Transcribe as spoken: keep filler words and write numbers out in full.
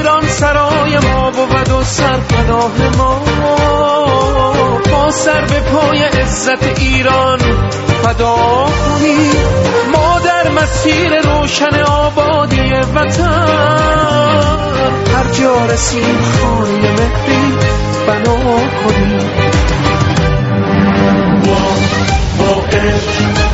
ایران سرای ما بود و سرپناه ما، با سر به پای عزت ایران فدا کنیم ما در مسیر روشن آبادی وطن. هر جا رسیم خانه مهری بنا کنیم. با با عشق